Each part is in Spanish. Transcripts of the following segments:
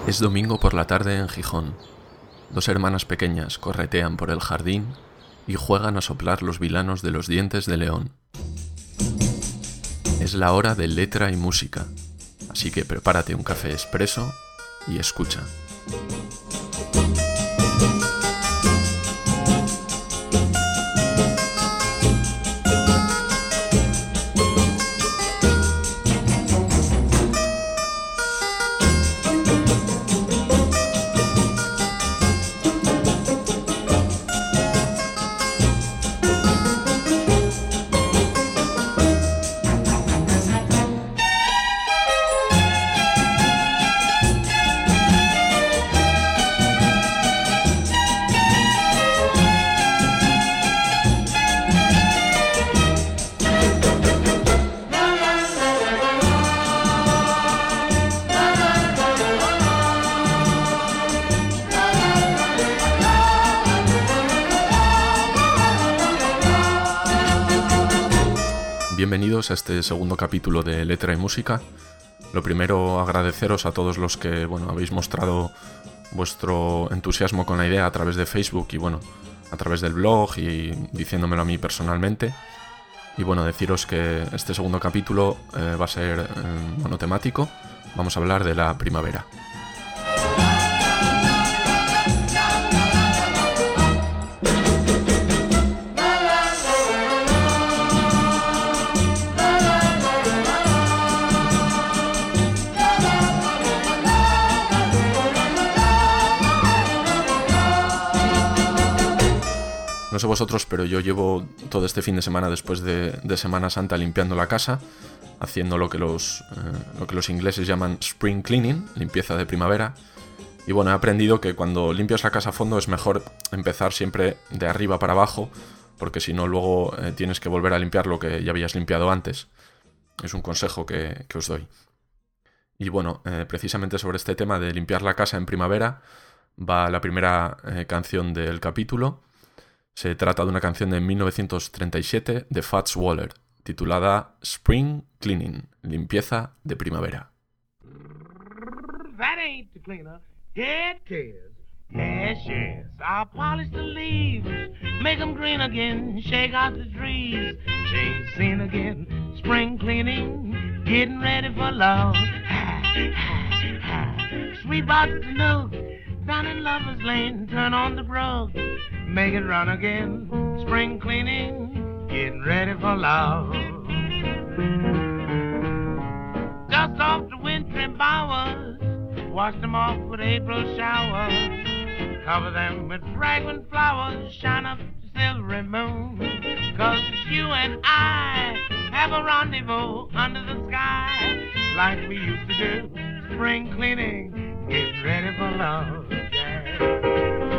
Es domingo por la tarde en Gijón. Dos hermanas pequeñas corretean por el jardín y juegan a soplar los vilanos de los dientes de león. Es la hora de letra y música, así que prepárate un café expreso y escucha. Bienvenidos a este segundo capítulo de Letra y Música. Lo primero, agradeceros a todos los que habéis mostrado vuestro entusiasmo con la idea a través de Facebook y a través del blog y diciéndomelo a mí personalmente. Y deciros que este segundo capítulo va a ser monotemático. Vamos a hablar de la primavera. No sé vosotros, pero yo llevo todo este fin de semana después de Semana Santa limpiando la casa, haciendo lo que los ingleses llaman spring cleaning, limpieza de primavera. Y he aprendido que cuando limpias la casa a fondo es mejor empezar siempre de arriba para abajo, porque si no luego tienes que volver a limpiar lo que ya habías limpiado antes. Es un consejo que os doy. Y precisamente sobre este tema de limpiar la casa en primavera va la primera canción del capítulo. Se trata de una canción de 1937 de Fats Waller, titulada Spring Cleaning, limpieza de primavera. That ain't the cleaner, it is. Yes, yes, I'll polish the leaves, make them green again, shake out the trees, change scene again, spring cleaning, getting ready for love. Sweep out the nook, down in Lover's Lane, turn on the brook, make it run again, spring cleaning, getting ready for love. Dust off the wintry bowers, wash them off with April showers, cover them with fragrant flowers, shine up the silvery moon, 'cause you and I have a rendezvous under the sky, like we used to do, spring cleaning, getting ready for love, yeah.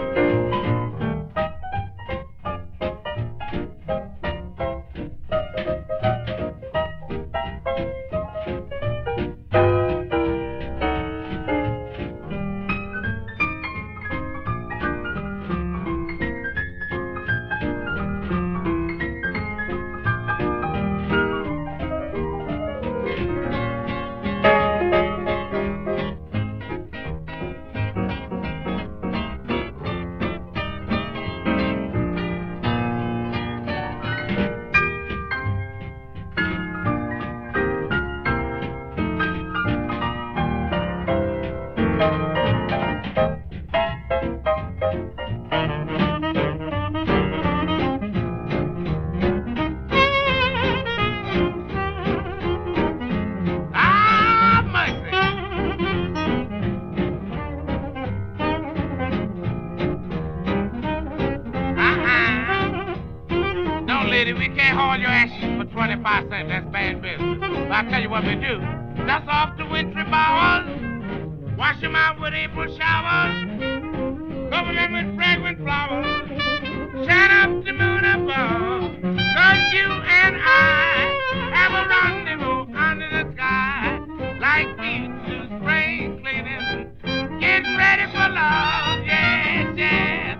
We can't haul your ashes for 25 cents. That's bad business. But I'll tell you what we do. Dust off the wintry bowers, wash them out with April showers, cover them with fragrant flowers, shine up the moon above, 'cause you and I have a rendezvous under the sky, like we used to do spring cleaning, getting ready for love, yes, yes.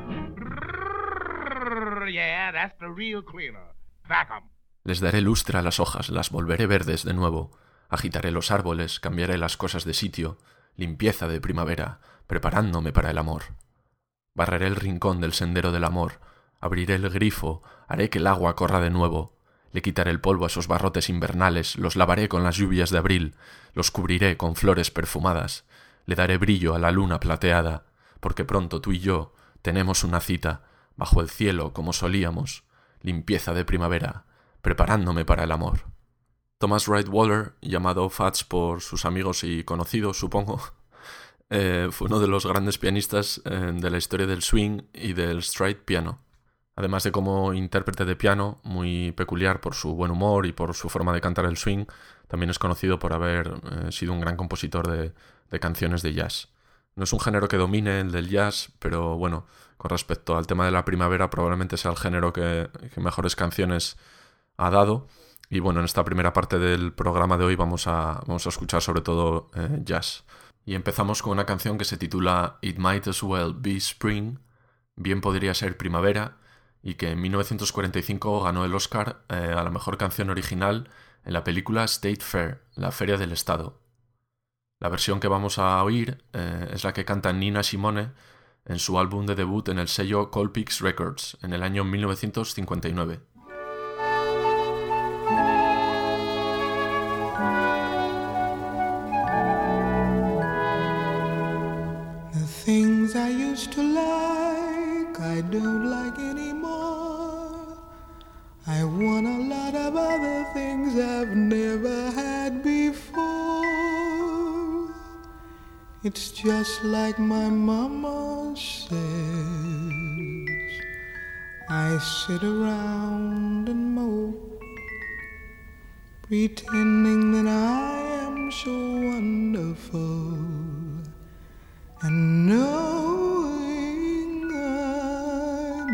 Yeah, that's the real cleaner. Les daré lustre a las hojas, las volveré verdes de nuevo. Agitaré los árboles, cambiaré las cosas de sitio. limpieza de primavera, preparándome para el amor. Barreré el rincón del sendero del amor, abriré el grifo, haré que el agua corra de nuevo, le quitaré el polvo a esos barrotes invernales, los lavaré con las lluvias de abril, los cubriré con flores perfumadas, le daré brillo a la luna plateada, porque pronto tú y yo tenemos una cita, bajo el cielo como solíamos, limpieza de primavera, preparándome para el amor. Thomas Wright Waller, llamado Fats por sus amigos y conocidos, supongo, fue uno de los grandes pianistas de la historia del swing y del stride piano. Además de como intérprete de piano, muy peculiar por su buen humor y por su forma de cantar el swing, también es conocido por haber sido un gran compositor de canciones de jazz. No es un género que domine el del jazz, pero bueno, con respecto al tema de la primavera probablemente sea el género que mejores canciones ha dado. Y bueno, en esta primera parte del programa de hoy vamos a escuchar sobre todo jazz. Y empezamos con una canción que se titula It Might As Well Be Spring, bien podría ser primavera, y que en 1945 ganó el Oscar a la mejor canción original en la película State Fair, la Feria del Estado. La versión que vamos a oír es la que canta Nina Simone en su álbum de debut en el sello Colpix Records en el año 1959. Things I used to like, I don't like anymore. I want a lot of other things I've never had before. It's just like my mama says. I sit around and mope, pretending that I am so wonderful. And knowing I'm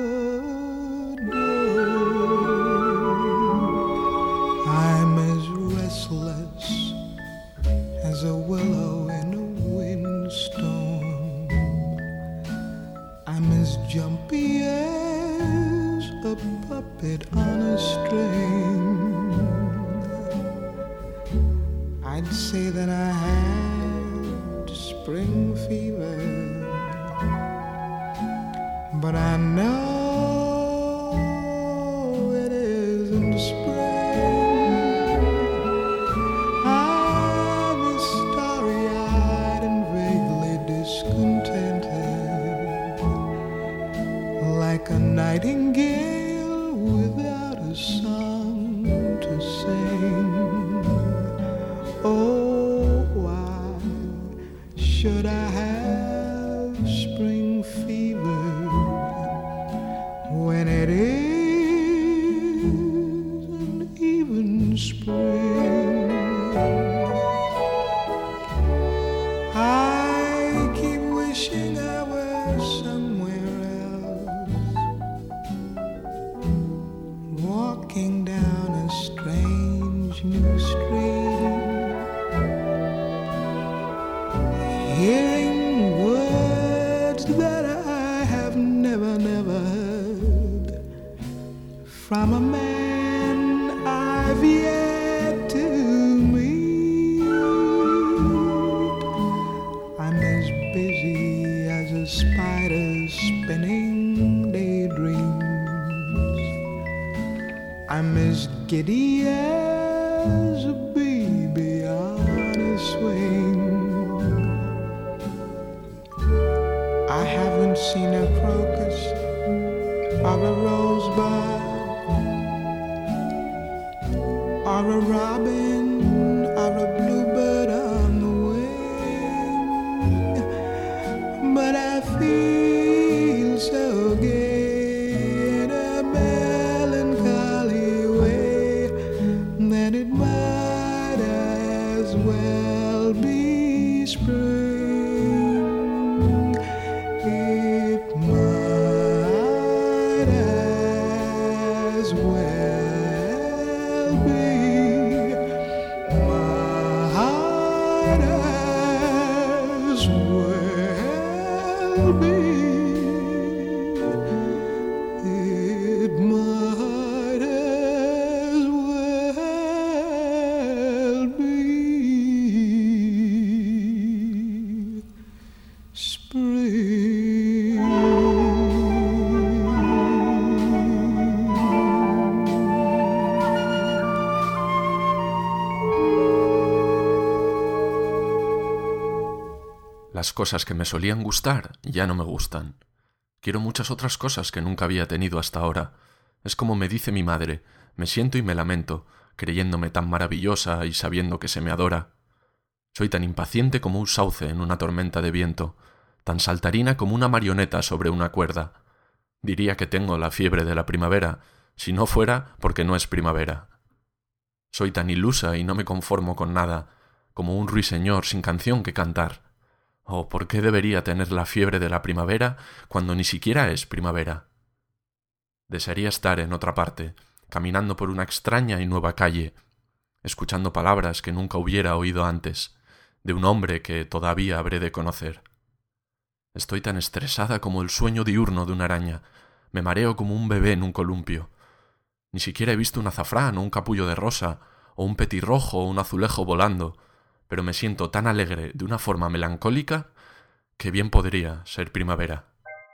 adored, I'm as restless as a willow in a windstorm. I'm as jumpy as a puppet on a string. I'd say that I had spring fever, but I know it isn't spring. I'm as starry-eyed and vaguely discontented, like a nightingale without a song to sing. Oh, should I have spring fever when it isn't even spring? I keep wishing I were somewhere else, walking down a strange new street, hearing words that I have never heard from a man I've yet to meet. I'm as busy as a spider spinning daydreams. I'm as giddy as a baby on a swing. I haven't seen a crocus or a rosebud or a robin or a bluebird on the wing, but I feel so gay in a melancholy way that it might as well be spring. Las cosas que me solían gustar ya no me gustan. Quiero muchas otras cosas que nunca había tenido hasta ahora. Es como me dice mi madre, me siento y me lamento, creyéndome tan maravillosa y sabiendo que se me adora. Soy tan impaciente como un sauce en una tormenta de viento, tan saltarina como una marioneta sobre una cuerda. Diría que tengo la fiebre de la primavera, si no fuera porque no es primavera. Soy tan ilusa y no me conformo con nada, como un ruiseñor sin canción que cantar. Oh, ¿por qué debería tener la fiebre de la primavera cuando ni siquiera es primavera? Desearía estar en otra parte, caminando por una extraña y nueva calle, escuchando palabras que nunca hubiera oído antes, de un hombre que todavía habré de conocer. Estoy tan estresada como el sueño diurno de una araña, me mareo como un bebé en un columpio. Ni siquiera he visto un azafrán o un capullo de rosa, o un petirrojo o un azulejo volando, pero me siento tan alegre de una forma melancólica que bien podría ser primavera.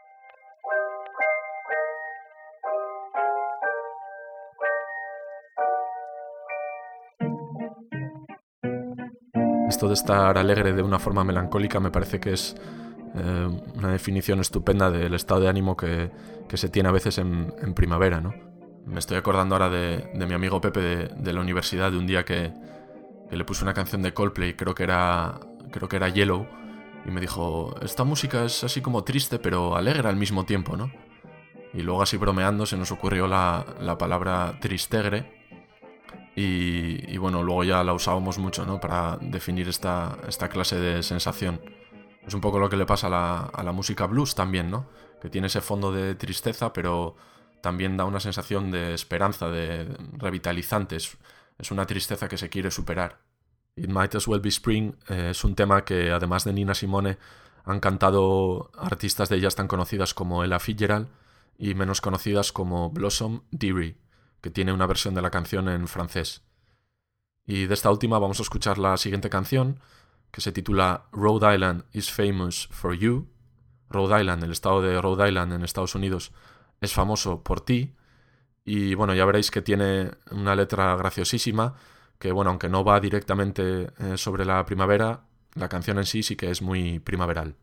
Esto de estar alegre de una forma melancólica me parece que es una definición estupenda del estado de ánimo que se tiene a veces en primavera, ¿no? Me estoy acordando ahora de mi amigo Pepe de la universidad, de un día que le puse una canción de Coldplay, creo que era Yellow, y me dijo, esta música es así como triste pero alegre al mismo tiempo, ¿no? Y luego así bromeando se nos ocurrió la palabra tristegre, y bueno, luego ya la usábamos mucho, ¿no? Para definir esta clase de sensación. Es un poco lo que le pasa a la música blues también, ¿no? Que tiene ese fondo de tristeza, pero también da una sensación de esperanza, de revitalizante. Es una tristeza que se quiere superar. It Might As Well Be Spring es un tema que, además de Nina Simone, han cantado artistas de jazz tan conocidas como Ella Fitzgerald y menos conocidas como Blossom Dearie, que tiene una versión de la canción en francés. Y de esta última vamos a escuchar la siguiente canción, que se titula Rhode Island is Famous for You. Rhode Island, el estado de Rhode Island en Estados Unidos, es famoso por ti. Y bueno, ya veréis que tiene una letra graciosísima, que bueno, aunque no va directamente sobre la primavera, la canción en sí que es muy primaveral.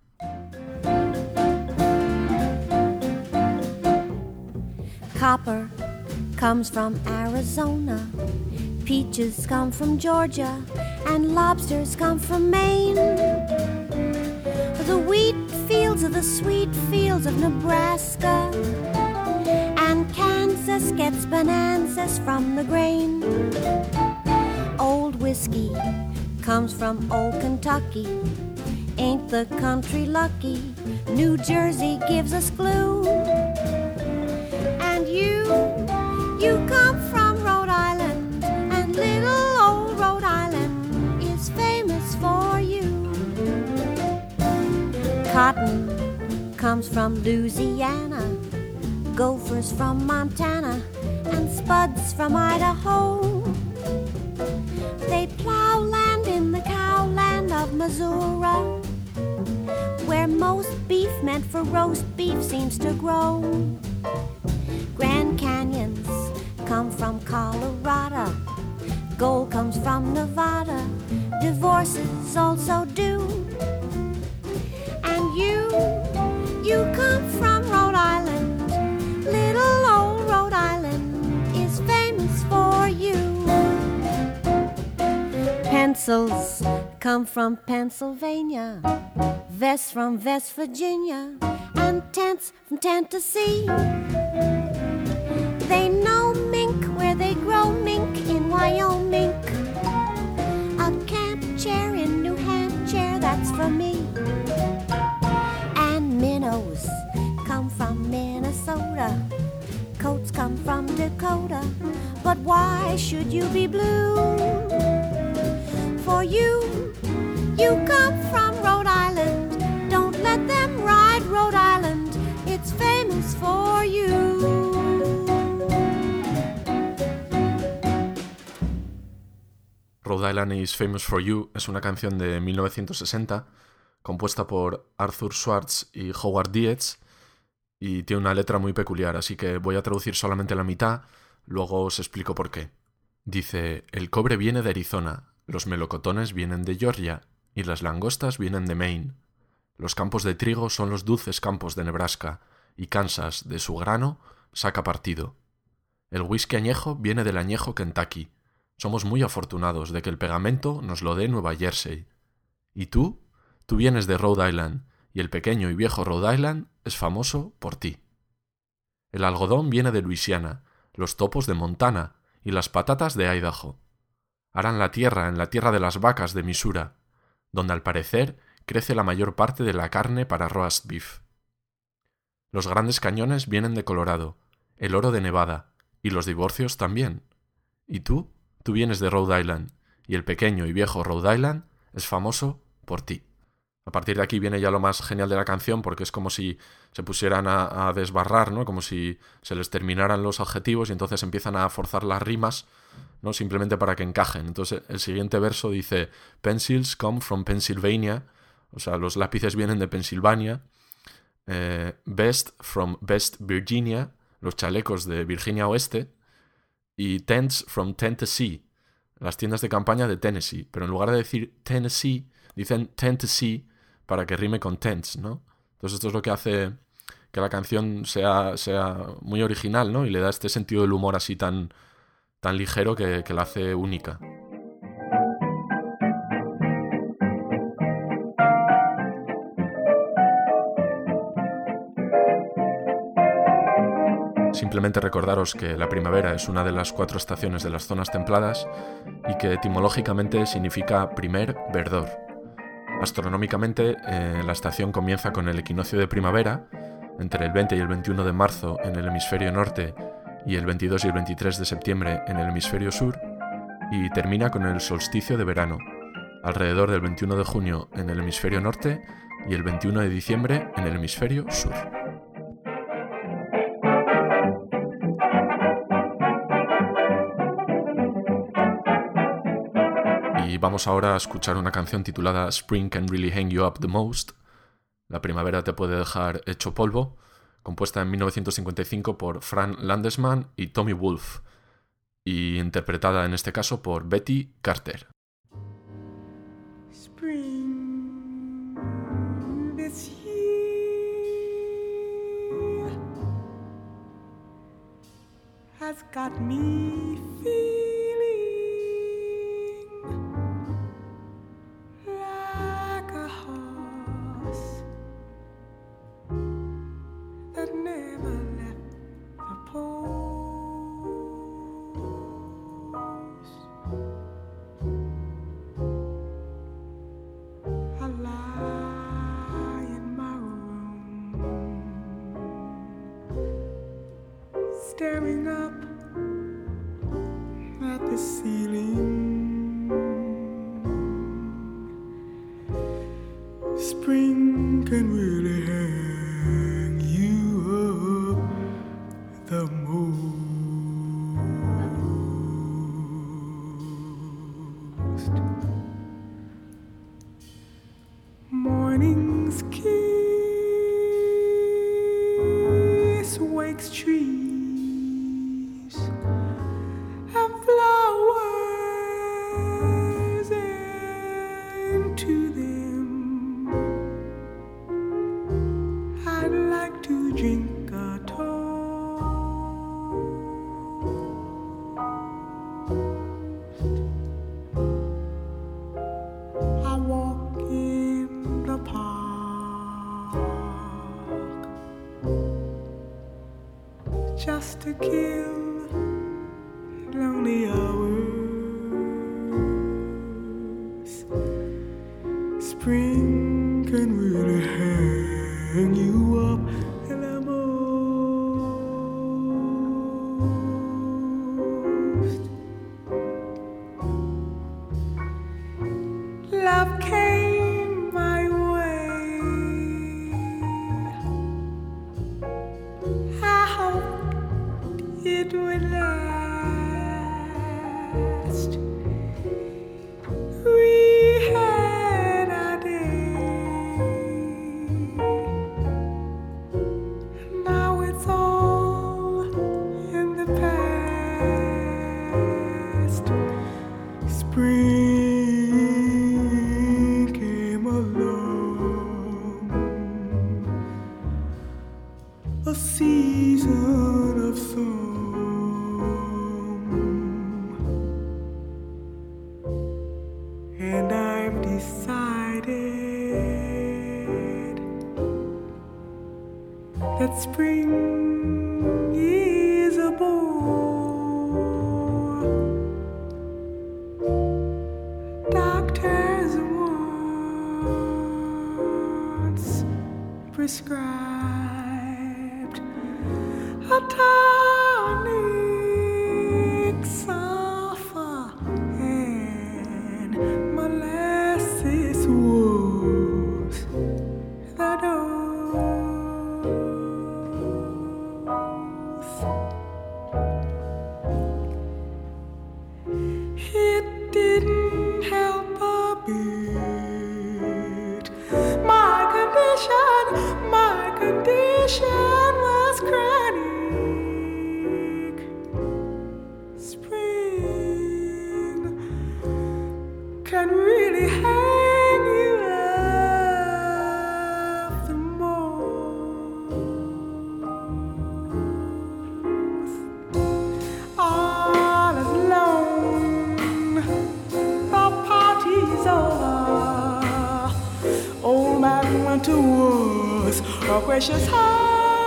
Copper comes from Arizona, peaches come from Georgia, and lobsters come from Maine. The wheat fields are the sweet fields of Nebraska, and Kansas gets bonanzas from the grain. Old whiskey comes from old Kentucky, ain't the country lucky? New Jersey gives us glue. And you come from Rhode Island, and little old Rhode Island is famous for you. Cotton comes from Louisiana, gophers from Montana, and spuds from Idaho. They plow land in the cowland of Missouri, where most beef meant for roast beef seems to grow. Grand Canyons come from Colorado, gold comes from Nevada, divorces also do. And you come from Rhode Island, little old Rhode Island is famous for you. Pencils come from Pennsylvania, vests from West Virginia, and tents from Tennessee. They know mink where they grow mink in Wyoming. A camp chair in New Hampshire, that's for me. And minnows come from Minnesota, coats come from Dakota. But why should you be blue? For you come from Rhode Island. Don't let them ride Rhode Island, it's famous for you. Rhode Island is Famous for You es una canción de 1960 compuesta por Arthur Schwartz y Howard Dietz y tiene una letra muy peculiar, así que voy a traducir solamente la mitad, luego os explico por qué. Dice, el cobre viene de Arizona, los melocotones vienen de Georgia y las langostas vienen de Maine. Los campos de trigo son los dulces campos de Nebraska, y Kansas, de su grano, saca partido. El whisky añejo viene del añejo Kentucky. Somos muy afortunados de que el pegamento nos lo dé Nueva Jersey. ¿Y tú? Tú vienes de Rhode Island, y el pequeño y viejo Rhode Island es famoso por ti. El algodón viene de Luisiana, los topos de Montana y las patatas de Idaho. Harán la tierra en la tierra de las vacas de Missouri, donde al parecer crece la mayor parte de la carne para roast beef. Los grandes cañones vienen de Colorado, el oro de Nevada, y los divorcios también. ¿Y tú? Tú vienes de Rhode Island, y el pequeño y viejo Rhode Island es famoso por ti. A partir de aquí viene ya lo más genial de la canción, porque es como si se pusieran a desbarrar, ¿no? Como si se les terminaran los adjetivos y entonces empiezan a forzar las rimas, ¿no? Simplemente para que encajen. Entonces el siguiente verso dice: Pencils come from Pennsylvania, o sea, los lápices vienen de Pensilvania. Vest from West Virginia, los chalecos de Virginia Oeste. Y tents from Tennessee, las tiendas de campaña de Tennessee. Pero en lugar de decir Tennessee, dicen Tennessee para que rime con tents, ¿no? Entonces esto es lo que hace que la canción sea muy original, ¿no? Y le da este sentido del humor así tan ligero que la hace única. Simplemente recordaros que la primavera es una de las 4 estaciones de las zonas templadas y que etimológicamente significa primer verdor. Astronómicamente, la estación comienza con el equinoccio de primavera, entre el 20 y el 21 de marzo en el hemisferio norte y el 22 y el 23 de septiembre en el hemisferio sur, y termina con el solsticio de verano, alrededor del 21 de junio en el hemisferio norte y el 21 de diciembre en el hemisferio sur. Y vamos ahora a escuchar una canción titulada Spring Can Really Hang You Up the Most. La primavera te puede dejar hecho polvo, compuesta en 1955 por Fran Landesman y Tommy Wolfe, y interpretada en este caso por Betty Carter. Spring this year has got me feeling like a horse that never left the post. I lie in my room, staring up at the ceiling. Spring can really hang you up the most. Morning's kiss wakes trees and flowers into them. I'd like to drink a toast. I walk in the park just to kill lonely hours. Spring can really hang you up in the most. Love came my way. I hoped it would last. We had our day. Now it's all in the past. Spring and I've decided that spring is a bore. Doctors once prescribed a tonic, sulfur, and molasses was the dose. It didn't help a bit. My condition was chronic. Spring can really hang you up the most. All alone, the party's over. Old man went to wars, a gracious heart.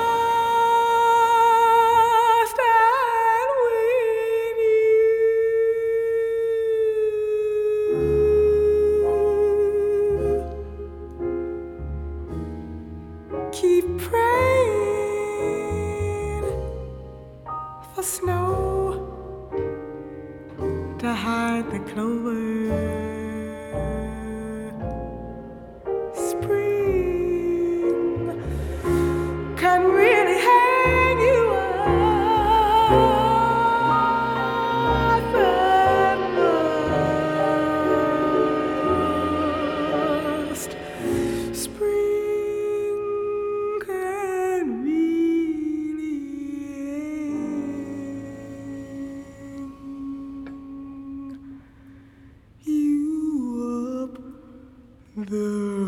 Keep praying for snow to hide the clover. Spring can really hang you up the most. Spring can really hang you up the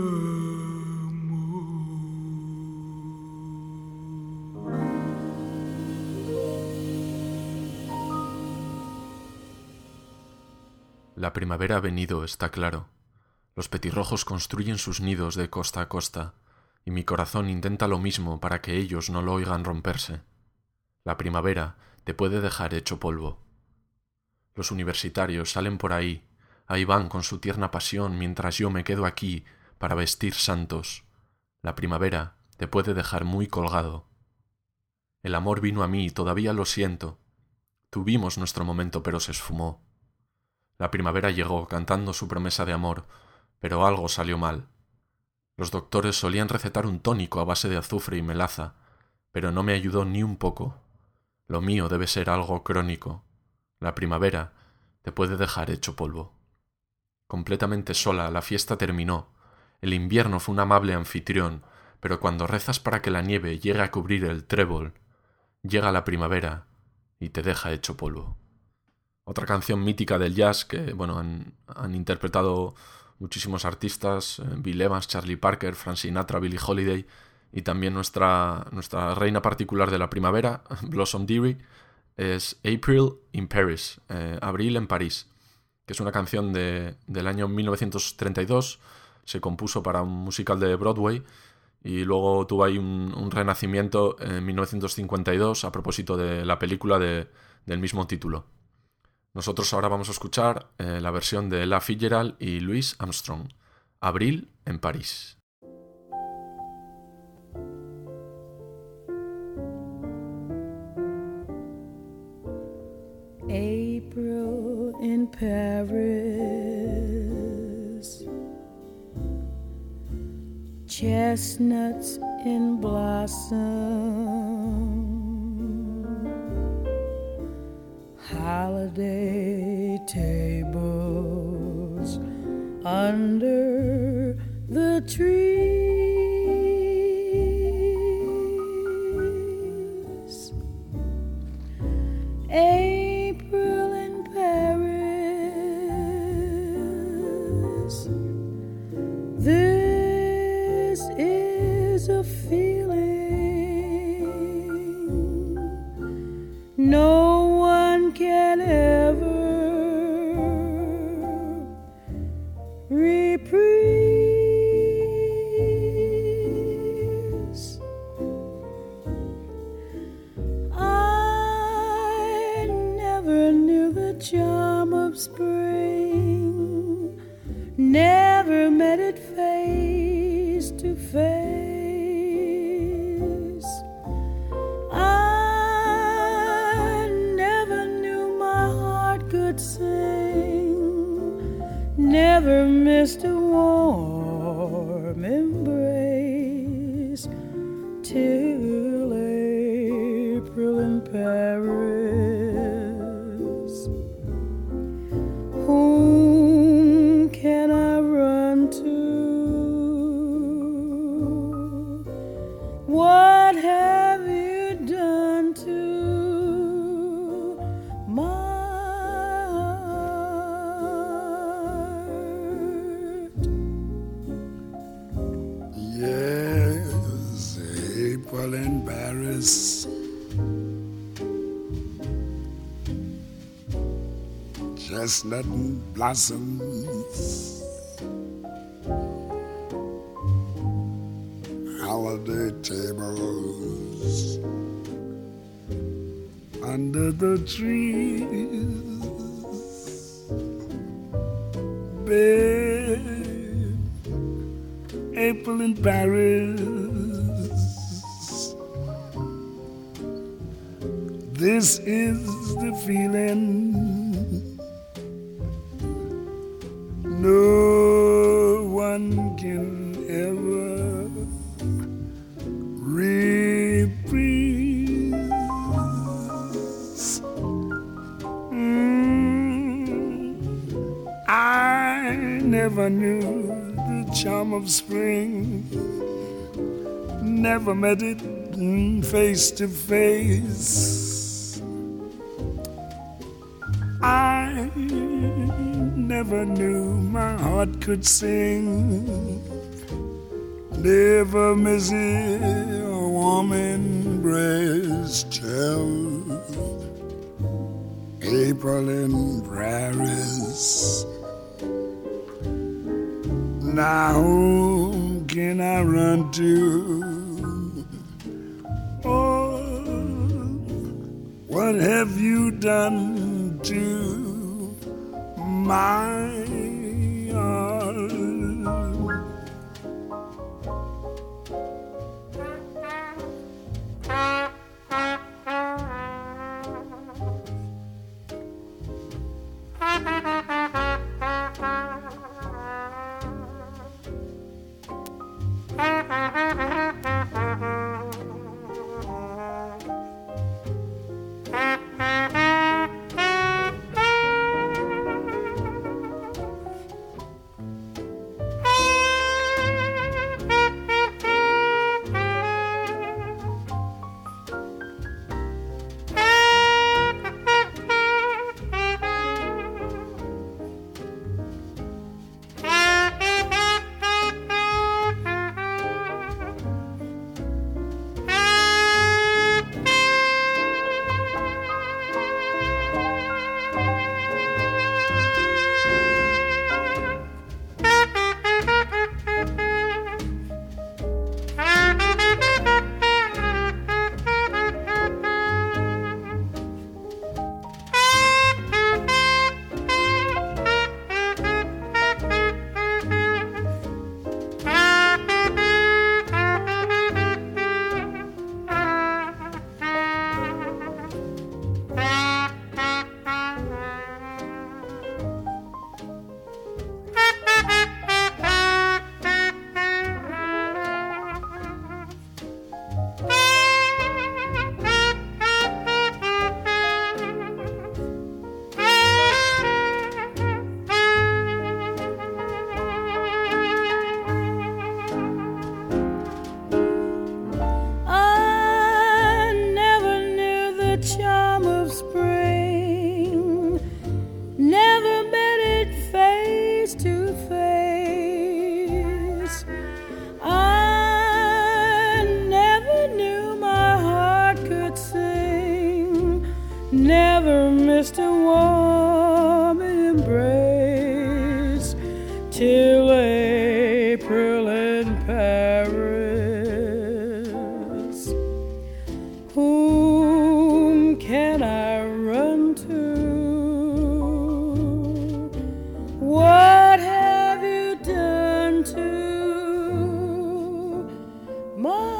La primavera ha venido, está claro. Los petirrojos construyen sus nidos de costa a costa, y mi corazón intenta lo mismo para que ellos no lo oigan romperse. La primavera te puede dejar hecho polvo. Los universitarios salen por ahí van con su tierna pasión mientras yo me quedo aquí para vestir santos. La primavera te puede dejar muy colgado. El amor vino a mí y todavía lo siento. Tuvimos nuestro momento pero se esfumó. La primavera llegó cantando su promesa de amor, pero algo salió mal. Los doctores solían recetar un tónico a base de azufre y melaza, pero no me ayudó ni un poco. Lo mío debe ser algo crónico. La primavera te puede dejar hecho polvo. Completamente sola, la fiesta terminó. El invierno fue un amable anfitrión, pero cuando rezas para que la nieve llegue a cubrir el trébol, llega la primavera y te deja hecho polvo. Otra canción mítica del jazz que han interpretado muchísimos artistas, Bill Evans, Charlie Parker, Frank Sinatra, Billie Holiday, y también nuestra reina particular de la primavera, Blossom Dearie, es April in Paris, Abril en París, que es una canción del año 1932, se compuso para un musical de Broadway y luego tuvo ahí un renacimiento en 1952 a propósito de la película del mismo título. Nosotros ahora vamos a escuchar la versión de Ella Fitzgerald y Louis Armstrong, Abril en París. April in Paris, chestnuts in blossom, holiday tables under the trees. April in Paris, this is a feeling no one can ever reprise. I never knew the charm of spring, never met it face to face. I never knew my heart could sing, never missed a warm embrace till April in Paris. Whom can I run to? What have you done to my heart? Yes, April in Paris. Chestnut blossoms. Holiday tables under the trees. Babe, April in Paris. This is the feeling no one can ever reprise. I never knew the charm of spring, never met it face to face. I never knew my heart could sing, never miss a warm embrace till April in Paris. Now whom can I run to? Oh, what have you done to my heart? till April in Paris. Whom can I run to? What have you done to my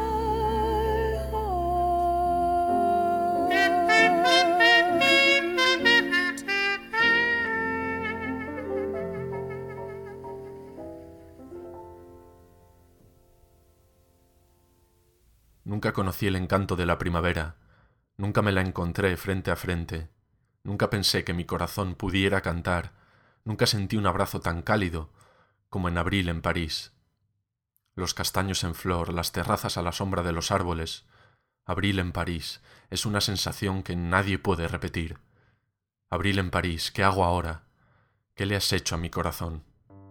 Nunca conocí el encanto de la primavera, nunca me la encontré frente a frente, nunca pensé que mi corazón pudiera cantar, nunca sentí un abrazo tan cálido como en abril en París. Los castaños en flor, las terrazas a la sombra de los árboles. Abril en París es una sensación que nadie puede repetir. Abril en París, ¿qué hago ahora? ¿Qué le has hecho a mi corazón?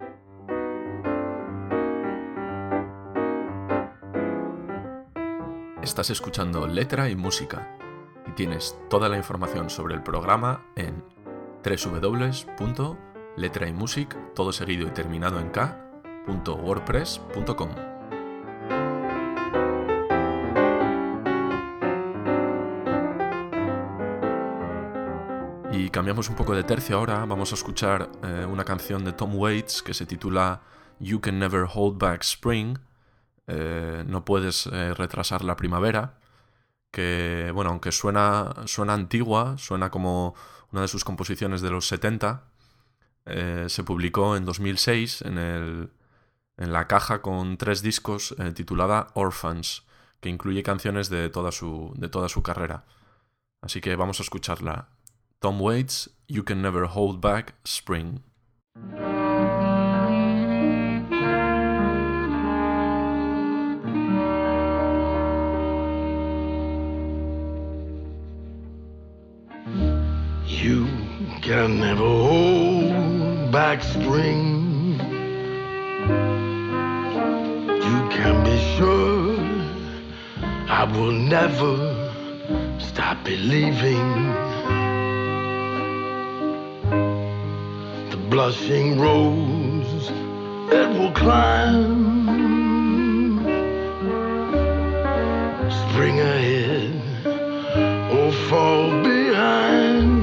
Estás escuchando Letra y Música y tienes toda la información sobre el programa en www.letraymusic, todo seguido y terminado en k.wordpress.com. Y cambiamos un poco de tercio ahora, vamos a escuchar una canción de Tom Waits que se titula You Can Never Hold Back Spring. No puedes retrasar la primavera, que, bueno, aunque suena antigua, suena como una de sus composiciones de los 70, se publicó en 2006 en la caja con 3 discos titulada Orphans, que incluye canciones de toda su carrera. Así que vamos a escucharla. Tom Waits, You Can Never Hold Back Spring. You can never hold back spring. You can be sure I will never stop believing. The blushing rose that will climb. Spring ahead or fall behind.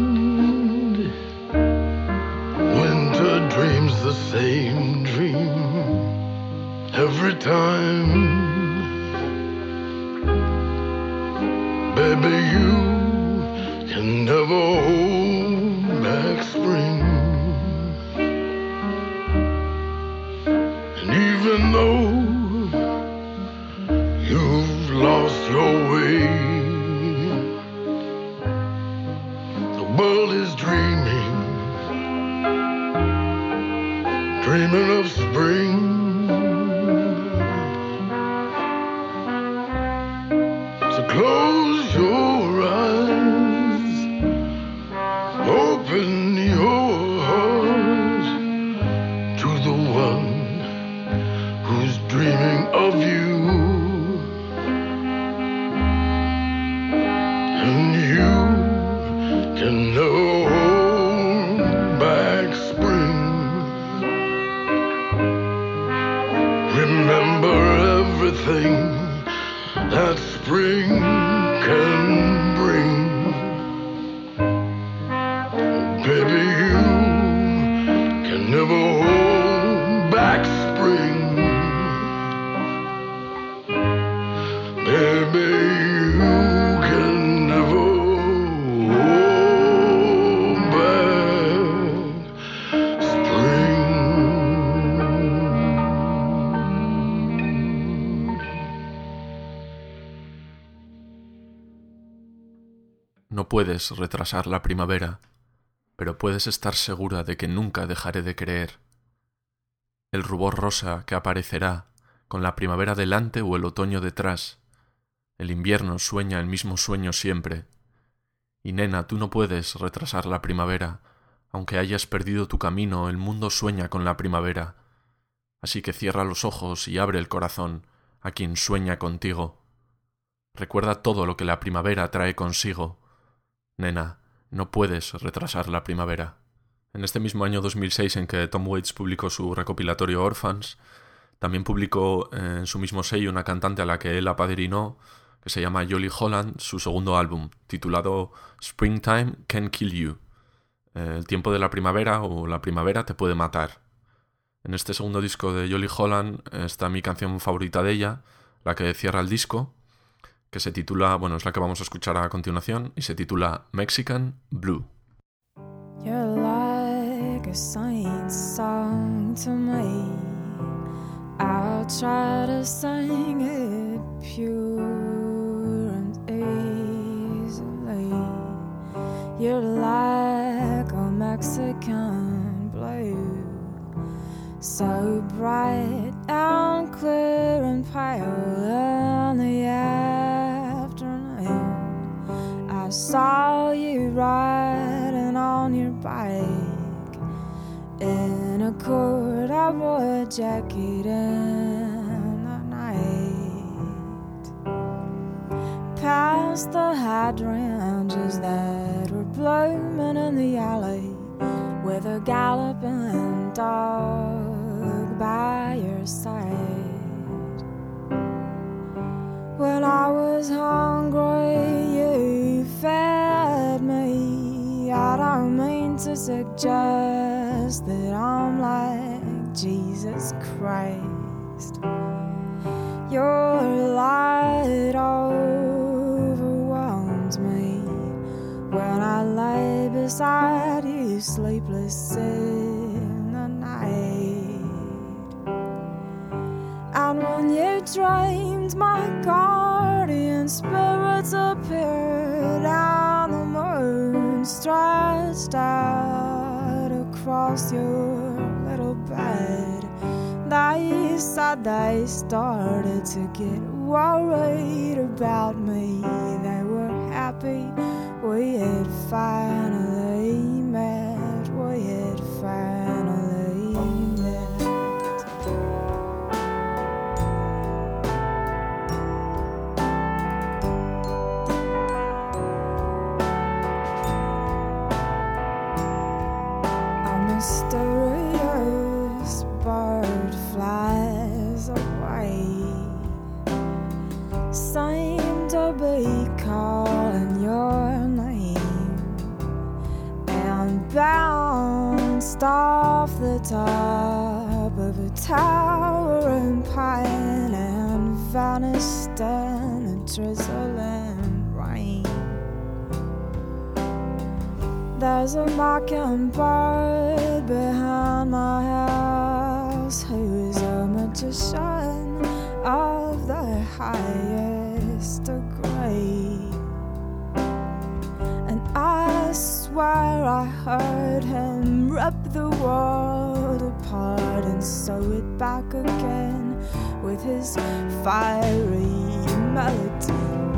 Winter dreams the same dream every time. Baby, you can never hold back spring. And even though you've lost your way, the world is dreaming of spring. So close your eyes, open your heart to the one who's dreaming of you. And you can know back spring. Remember everything that spring can bring. Baby, you can never hold back spring. Baby, you can never hold back spring. No puedes retrasar la primavera, pero puedes estar segura de que nunca dejaré de creer. El rubor rosa que aparecerá con la primavera delante o el otoño detrás. El invierno sueña el mismo sueño siempre. Y nena, tú no puedes retrasar la primavera. Aunque hayas perdido tu camino, el mundo sueña con la primavera. Así que cierra los ojos y abre el corazón a quien sueña contigo. Recuerda todo lo que la primavera trae consigo. Nena, no puedes retrasar la primavera. En este mismo año 2006 en que Tom Waits publicó su recopilatorio Orphans, también publicó en su mismo sello una cantante a la que él apadrinó, que se llama Jolie Holland, su segundo álbum, titulado Springtime Can Kill You. El tiempo de la primavera o la primavera te puede matar. En este segundo disco de Jolie Holland está mi canción favorita de ella, la que cierra el disco, que se titula, bueno, es la que vamos a escuchar a continuación, y se titula Mexican Blue. You're like a saint's song to me. I'll try to sing it pure and easily. You're like a Mexican blue, so bright and clear and pale in the afternoon. I saw you riding on your bike in a corduroy jacket in the night, past the hydrangeas that were blooming in the alley, with a galloping dog by your side. When I was hungry, you fed me. I don't mean to suggest that I'm like Jesus Christ. Your light overwhelms me when I lay beside you, sleepless in the night. And when you dreamed, my guardian spirits appeared, and the moon stretched out across your little bed. They said they started to get worried about me. They were happy we had finally met. We had finally met. A mysterious bird flies away, seem to be calling your name, and bounced off the top of a towering pine and vanished in a drizzling rain. There's a mockingbird behind my house who is a magician of the highest degree, and I swear I heard him rip the world apart and sew it back again with his fiery melody.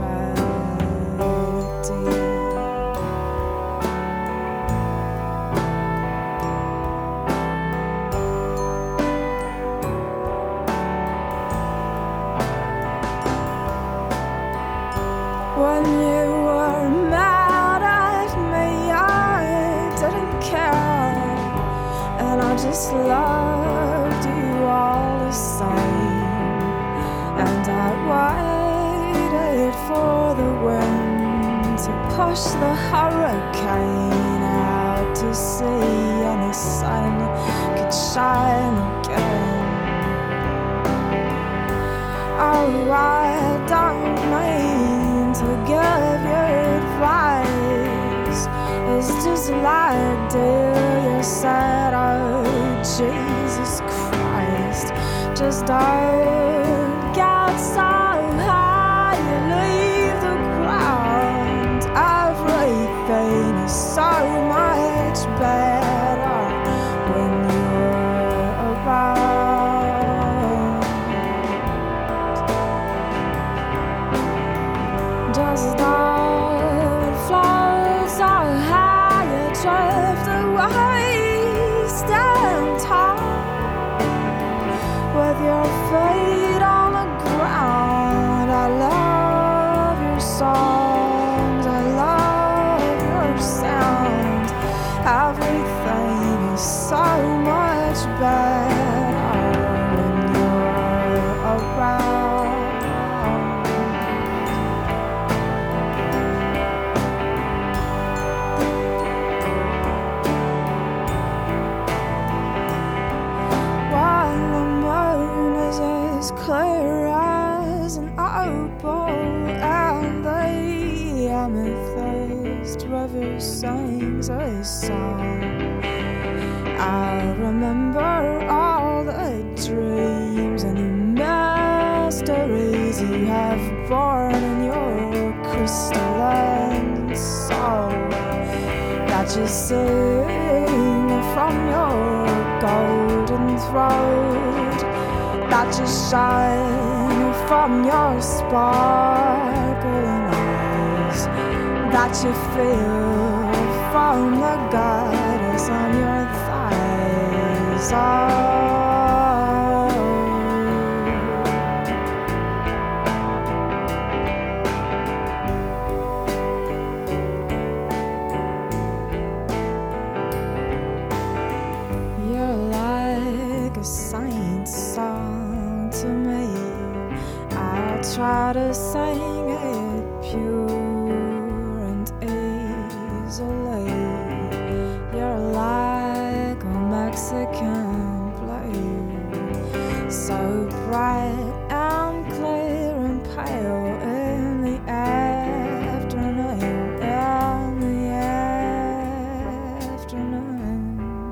When you were mad at me, I didn't care, and I just loved you all the same. And I waited for the wind to push the hurricane out to sea, and the sun could shine again. Oh, I don't mean to give you advice. It's just like, dear, you said, oh, Jesus Christ, just don't get so high you leave the ground. Everything is so much better when you're around. Just don't float so high you drift away. Stand tall with your feet on the ground. I love your songs, I love your sound. Everything clear as an opal, and the amethyst river sings a song. I remember all the dreams and the mysteries you have borne in your crystalline soul, that you sing from your golden throat, that you shine from your sparkling eyes, that you feel from the goddess on your thighs. Oh. Try to sing it pure and easily. You're like a Mexican blue, so bright and clear and pale in the afternoon, in the afternoon.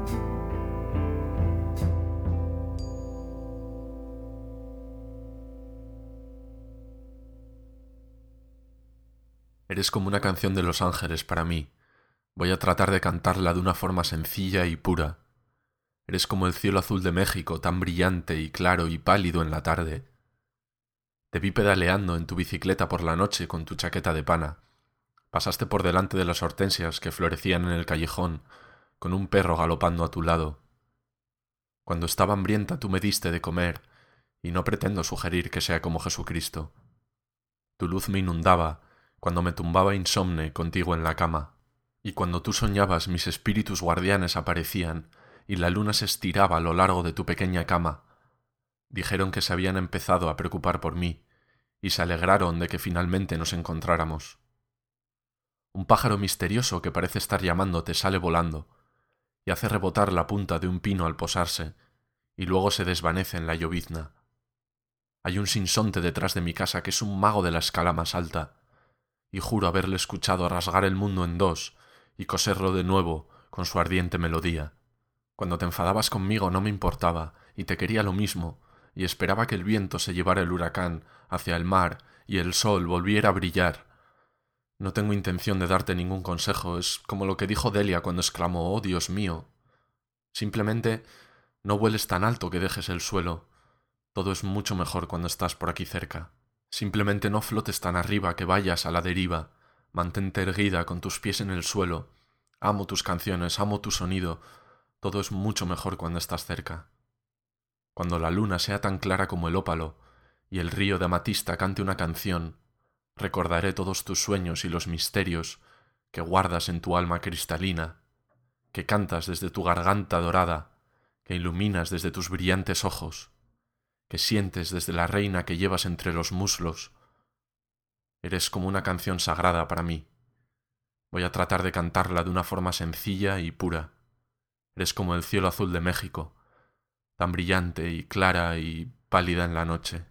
Eres como una canción de Los Ángeles para mí. Voy a tratar de cantarla de una forma sencilla y pura. Eres como el cielo azul de México, tan brillante y claro y pálido en la tarde. Te vi pedaleando en tu bicicleta por la noche con tu chaqueta de pana. Pasaste por delante de las hortensias que florecían en el callejón, con un perro galopando a tu lado. Cuando estaba hambrienta tú me diste de comer, y no pretendo sugerir que sea como Jesucristo. Tu luz me inundaba, cuando me tumbaba insomne contigo en la cama, y cuando tú soñabas mis espíritus guardianes aparecían, y la luna se estiraba a lo largo de tu pequeña cama. Dijeron que se habían empezado a preocupar por mí, y se alegraron de que finalmente nos encontráramos. Un pájaro misterioso que parece estar llamándote sale volando, y hace rebotar la punta de un pino al posarse, y luego se desvanece en la llovizna. Hay un sinsonte detrás de mi casa que es un mago de la escala más alta, y juro haberle escuchado rasgar el mundo en dos y coserlo de nuevo con su ardiente melodía. Cuando te enfadabas conmigo no me importaba, y te quería lo mismo, y esperaba que el viento se llevara el huracán hacia el mar y el sol volviera a brillar. No tengo intención de darte ningún consejo, es como lo que dijo Delia cuando exclamó «Oh, Dios mío». Simplemente no vueles tan alto que dejes el suelo. Todo es mucho mejor cuando estás por aquí cerca. Simplemente no flotes tan arriba que vayas a la deriva. Mantente erguida con tus pies en el suelo. Amo tus canciones, amo tu sonido. Todo es mucho mejor cuando estás cerca. Cuando la luna sea tan clara como el ópalo y el río de amatista cante una canción, recordaré todos tus sueños y los misterios que guardas en tu alma cristalina, que cantas desde tu garganta dorada, que iluminas desde tus brillantes ojos, que sientes desde la reina que llevas entre los muslos. Eres como una canción sagrada para mí. Voy a tratar de cantarla de una forma sencilla y pura. Eres como el cielo azul de México, tan brillante y clara y pálida en la noche.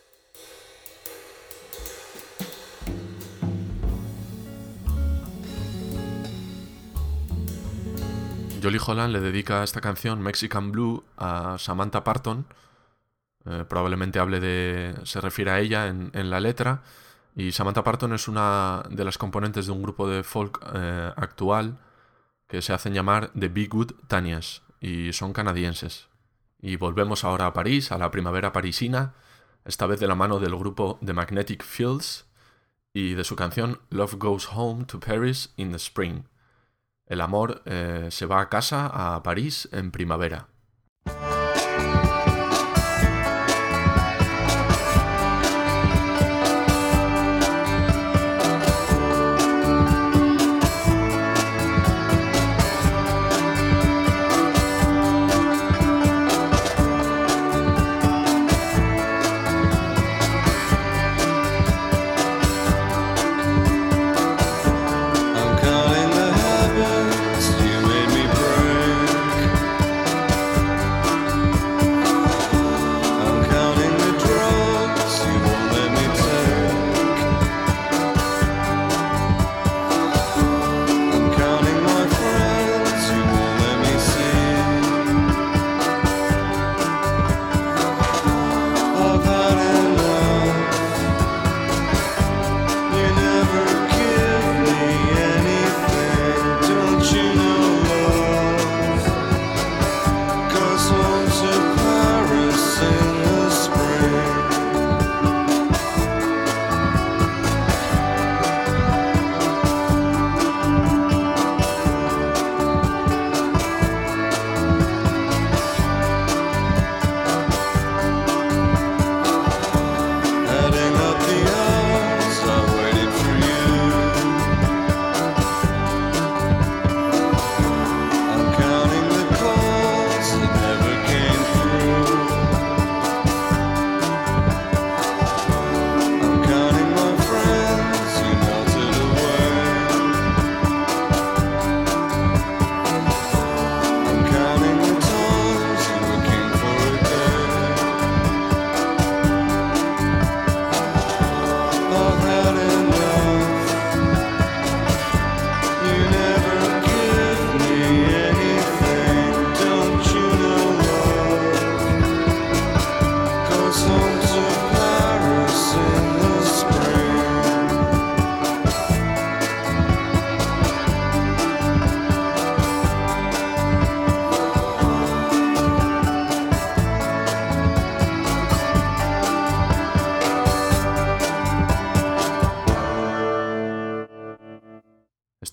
Jolie Holland le dedica esta canción Mexican Blue a Samantha Parton. Probablemente se refiere a ella en la letra, y Samantha Parton es una de las componentes de un grupo de folk actual que se hacen llamar The Be Good Tanyas, y son canadienses. Y volvemos ahora a París, a la primavera parisina, esta vez de la mano del grupo The Magnetic Fields y de su canción Love Goes Home to Paris in the Spring. El amor se va a casa, a París, en primavera. I'm counting the habits you made me break.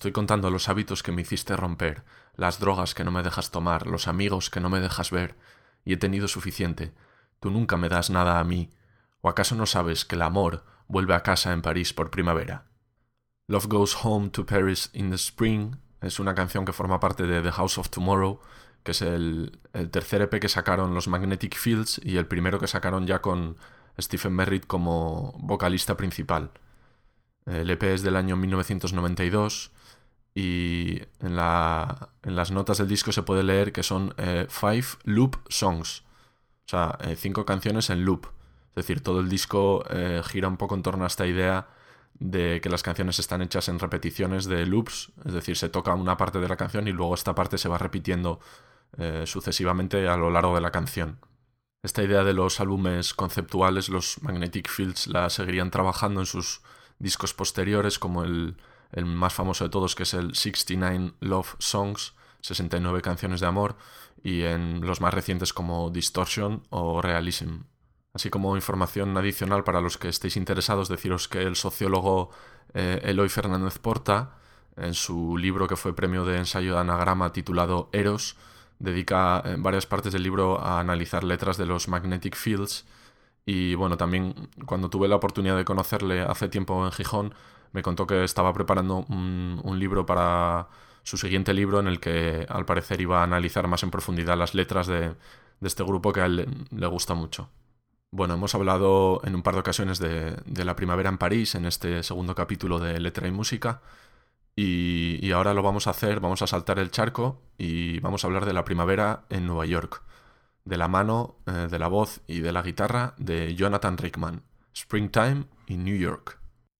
estoy contando los hábitos que me hiciste romper, las drogas que no me dejas tomar, los amigos que no me dejas ver, y he tenido suficiente. Tú nunca me das nada a mí. ¿O acaso no sabes que el amor vuelve a casa en París por primavera? Love Goes Home to Paris in the Spring es una canción que forma parte de The House of Tomorrow, que es el tercer EP que sacaron los Magnetic Fields y el primero que sacaron ya con Stephen Merritt como vocalista principal. El EP es del año 1992 y en las notas del disco se puede leer que son 5 loop songs, o sea, 5 canciones en loop. Es decir, todo el disco gira un poco en torno a esta idea de que las canciones están hechas en repeticiones de loops, es decir, se toca una parte de la canción y luego esta parte se va repitiendo sucesivamente a lo largo de la canción. Esta idea de los álbumes conceptuales, los Magnetic Fields la seguirían trabajando en sus discos posteriores, como el más famoso de todos, que es el 69 Love Songs, 69 canciones de amor, y en los más recientes como Distortion o Realism. Así como información adicional para los que estéis interesados, deciros que el sociólogo Eloy Fernández Porta, en su libro que fue premio de ensayo de anagrama titulado Eros, dedica varias partes del libro a analizar letras de los Magnetic Fields. Y bueno, también cuando tuve la oportunidad de conocerle hace tiempo en Gijón, me contó que estaba preparando un libro para su siguiente libro, en el que al parecer iba a analizar más en profundidad las letras de este grupo que a él le gusta mucho. Bueno, hemos hablado en un par de ocasiones de la primavera en París, en este segundo capítulo de Letra y Música, y ahora lo vamos a hacer, vamos a saltar el charco y vamos a hablar de la primavera en Nueva York, de la mano, de la voz y de la guitarra de Jonathan Rickman, Springtime in New York.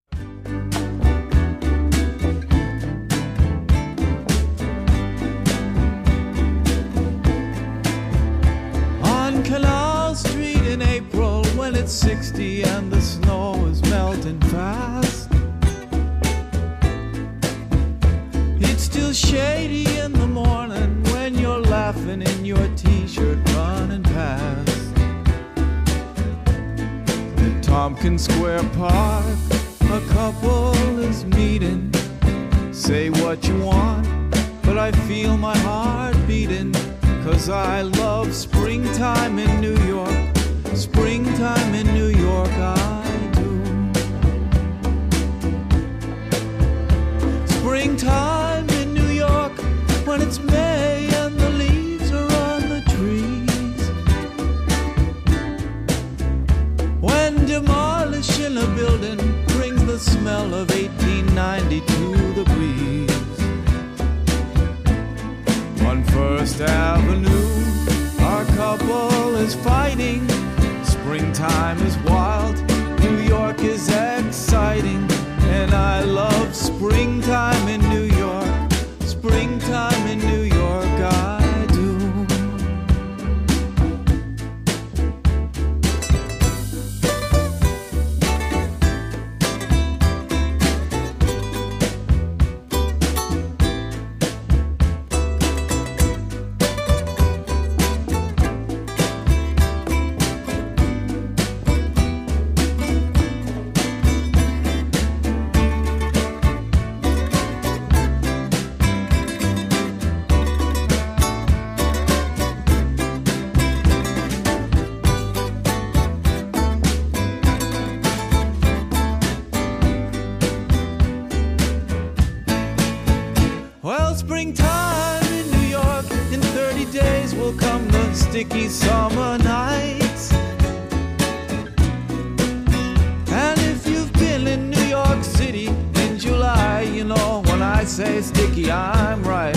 On Canal Street in April, when it's 60 and the snow is melting fast, it's still shady in the morning when you're laughing in your t-shirt running past. In Tompkins Square Park, a couple is meeting. Say what you want, but I feel my heart beating, 'cause I love springtime in New York. Springtime in New York, I do. Springtime in New York, when it's May and the leaves are on the trees. When demolishing a building brings the smell of 1890 to the breeze. On First Avenue, our couple is fighting. Springtime is wild, New York is exciting, and I love springtime in New York. Springtime in New York, I do. Sticky summer nights. And if you've been in New York City in July, you know when I say sticky, I'm right.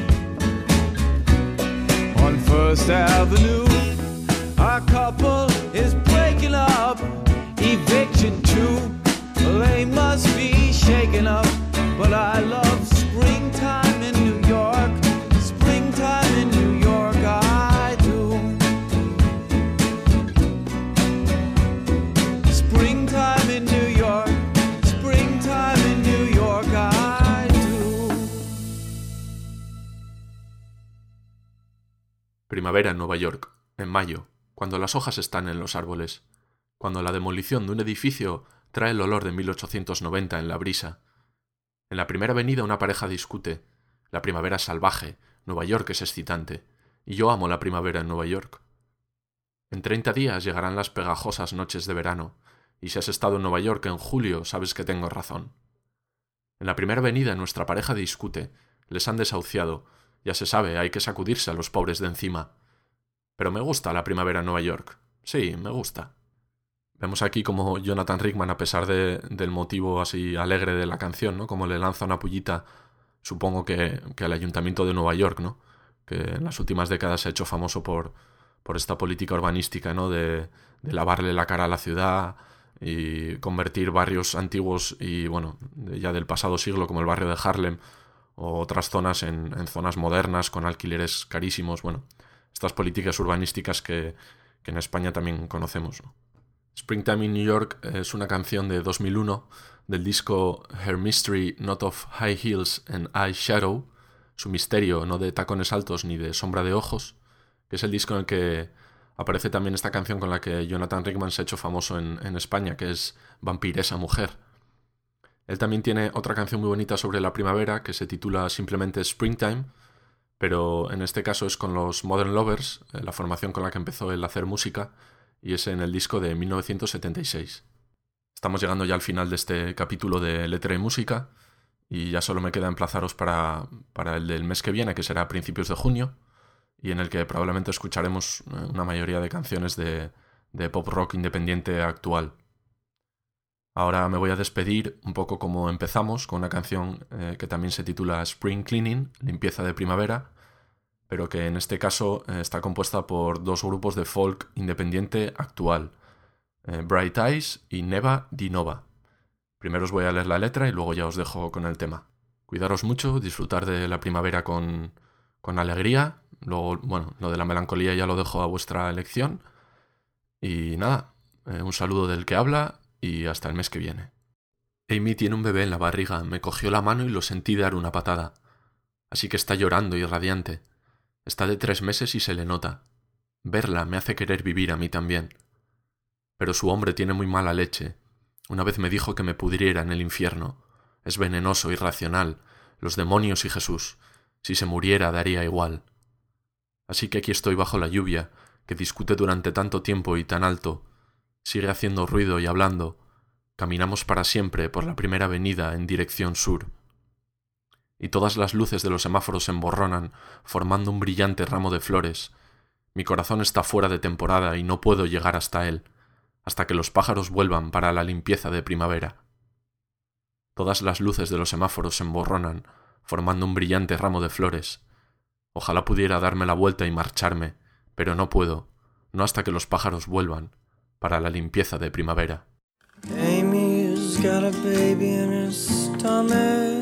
On First Avenue, our couple is breaking up. Eviction too, they must be shaken up. But I love springtime in New York. Springtime in New York, I do. Springtime in New York. Springtime in New York, I do. Primavera en Nueva York, en mayo, cuando las hojas están en los árboles, cuando la demolición de un edificio trae el olor de 1890 en la brisa, En la primera avenida una pareja discute. La primavera es salvaje, Nueva York es excitante, y yo amo la primavera en Nueva York. En 30 días llegarán las pegajosas noches de verano, y si has estado en Nueva York en julio sabes que tengo razón. En la primera avenida nuestra pareja discute, les han desahuciado, ya se sabe, hay que sacudirse a los pobres de encima. Pero me gusta la primavera en Nueva York, sí, me gusta. Vemos aquí como Jonathan Rickman, a pesar del motivo así alegre de la canción, ¿no? Como le lanza una pullita, supongo que al Ayuntamiento de Nueva York, ¿no? Que en las últimas décadas se ha hecho famoso por esta política urbanística, ¿no? De lavarle la cara a la ciudad y convertir barrios antiguos y, bueno, ya del pasado siglo, como el barrio de Harlem, o otras zonas en zonas modernas con alquileres carísimos. Bueno, estas políticas urbanísticas que en España también conocemos, ¿no? Springtime in New York es una canción de 2001 del disco Her Mystery Not of High Heels and Eye Shadow, su misterio no de tacones altos ni de sombra de ojos, que es el disco en el que aparece también esta canción con la que Jonathan Rickman se ha hecho famoso en España, que es Vampiresa Mujer. Él también tiene otra canción muy bonita sobre la primavera que se titula simplemente Springtime, pero en este caso es con los Modern Lovers, la formación con la que empezó él a hacer música, y es en el disco de 1976. Estamos llegando ya al final de este capítulo de Letra y Música, y ya solo me queda emplazaros para el del mes que viene, que será a principios de junio, y en el que probablemente escucharemos una mayoría de canciones de pop rock independiente actual. Ahora me voy a despedir un poco como empezamos, con una canción que también se titula Spring Cleaning, limpieza de primavera, pero que en este caso está compuesta por dos grupos de folk independiente actual, Bright Eyes y Neva Di Nova. Primero os voy a leer la letra y luego ya os dejo con el tema. Cuidaros mucho, disfrutar de la primavera con alegría. Luego, bueno, lo de la melancolía ya lo dejo a vuestra elección. Y nada, un saludo del que habla y hasta el mes que viene. Amy tiene un bebé en la barriga, me cogió la mano y lo sentí dar una patada. Así que está llorando y radiante. Está de 3 meses y se le nota. Verla me hace querer vivir a mí también. Pero su hombre tiene muy mala leche. Una vez me dijo que me pudriera en el infierno. Es venenoso, irracional. Los demonios y Jesús. Si se muriera daría igual. Así que aquí estoy bajo la lluvia, que discute durante tanto tiempo y tan alto. Sigue haciendo ruido y hablando. Caminamos para siempre por la primera avenida en dirección sur. Y todas las luces de los semáforos se emborronan, formando un brillante ramo de flores. Mi corazón está fuera de temporada y no puedo llegar hasta él, hasta que los pájaros vuelvan para la limpieza de primavera. Todas las luces de los semáforos se emborronan, formando un brillante ramo de flores. Ojalá pudiera darme la vuelta y marcharme, pero no puedo, no hasta que los pájaros vuelvan para la limpieza de primavera. Amy's got a baby in her stomach.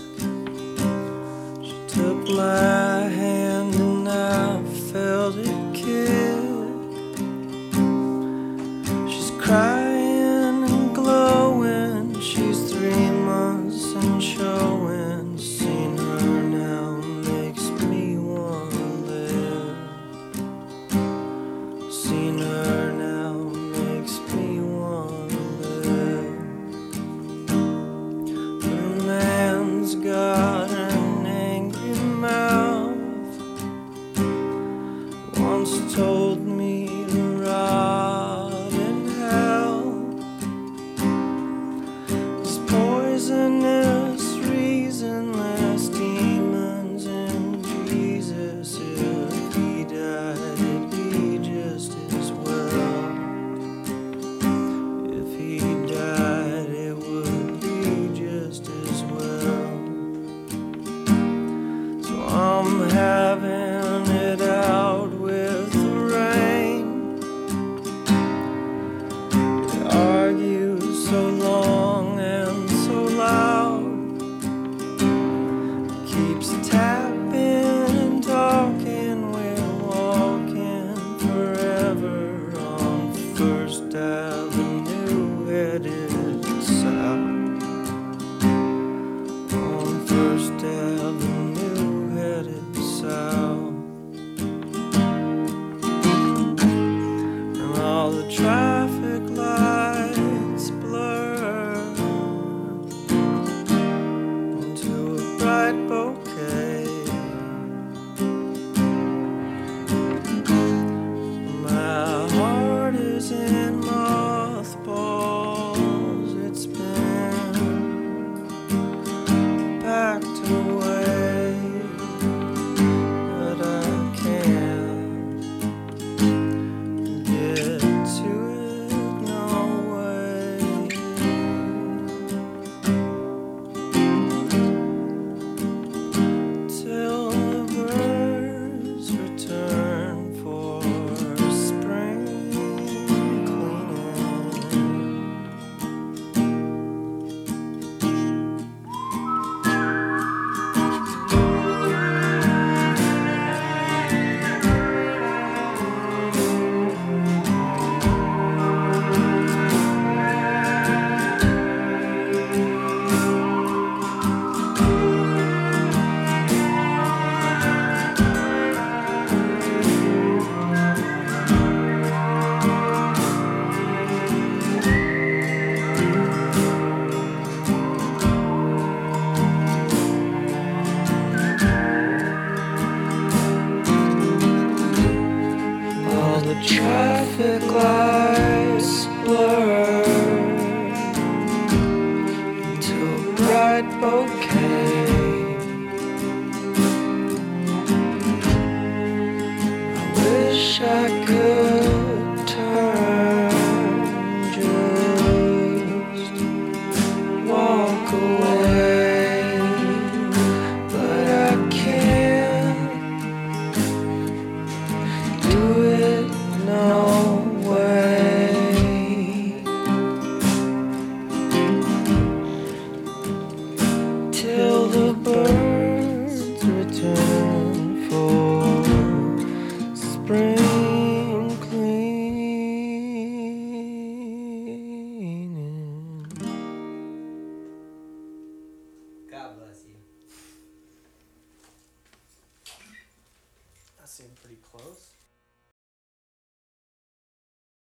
Took my hand and I felt it kick. She's crying and glowing. She's 3 months and showing. Seeing her now makes me wanna live. Seeing her now makes me wanna live. The man's got told me to rot in hell. This poisonous, reasonless demons in Jesus. If he died, it'd be just as well. If he died, it would be just as well. So I'm having it out with so long and so loud, keeps tapping and talking. We're walking forever on First Avenue, headed south. On First Avenue, headed south. And all the traffic lights blur. close.